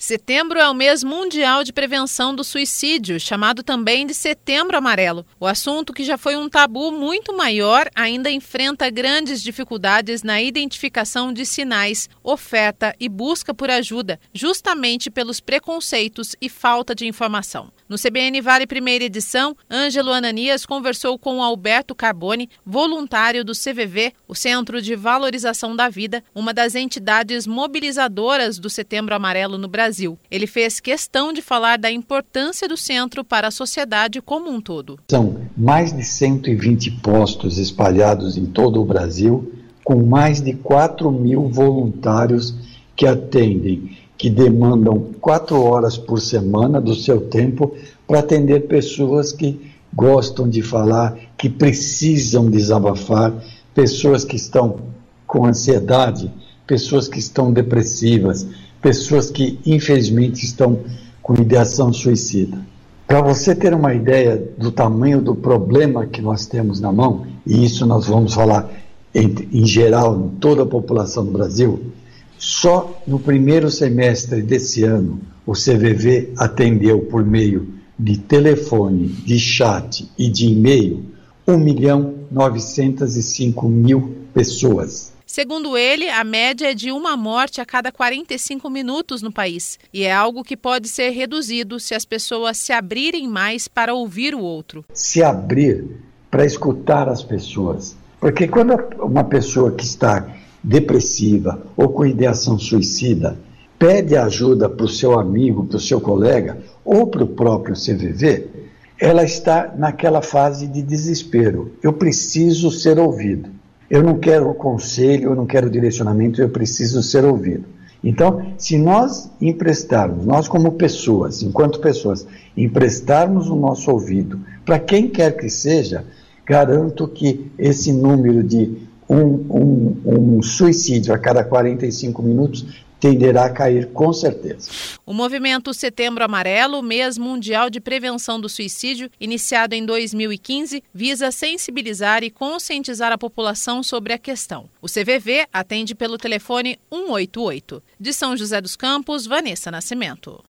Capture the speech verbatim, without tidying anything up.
Setembro é o mês mundial de prevenção do suicídio, chamado também de Setembro Amarelo. O assunto, que já foi um tabu muito maior, ainda enfrenta grandes dificuldades na identificação de sinais, oferta e busca por ajuda, justamente pelos preconceitos e falta de informação. No C B N Vale Primeira Edição, Ângelo Ananias conversou com Alberto Carboni, voluntário do C V V, o Centro de Valorização da Vida, uma das entidades mobilizadoras do Setembro Amarelo no Brasil. Ele fez questão de falar da importância do centro para a sociedade como um todo. São mais de cento e vinte postos espalhados em todo o Brasil, com mais de quatro mil voluntários que atendem, que demandam quatro horas por semana do seu tempo para atender pessoas que gostam de falar, que precisam desabafar, pessoas que estão com ansiedade, pessoas que estão depressivas, pessoas que infelizmente estão com ideação suicida. Para você ter uma ideia do tamanho do problema que nós temos na mão, e isso nós vamos falar em, em geral em toda a população do Brasil, só no primeiro semestre desse ano, o C V V atendeu por meio de telefone, de chat e de e-mail um milhão novecentos e cinco mil pessoas. Segundo ele, a média é de uma morte a cada quarenta e cinco minutos no país. E é algo que pode ser reduzido se as pessoas se abrirem mais para ouvir o outro. Se abrir para escutar as pessoas. Porque quando uma pessoa que está depressiva ou com ideação suicida pede ajuda para o seu amigo, para o seu colega ou para o próprio C V V, ela está naquela fase de desespero. Eu preciso ser ouvido. Eu não quero conselho, eu não quero direcionamento, eu preciso ser ouvido. Então, se nós emprestarmos, nós como pessoas, enquanto pessoas, emprestarmos o nosso ouvido para quem quer que seja, garanto que esse número de Um, um, um suicídio a cada quarenta e cinco minutos tenderá a cair com certeza. O movimento Setembro Amarelo, mês mundial de prevenção do suicídio, iniciado em dois mil e quinze, visa sensibilizar e conscientizar a população sobre a questão. O C V V atende pelo telefone um oito oito. De São José dos Campos, Vanessa Nascimento.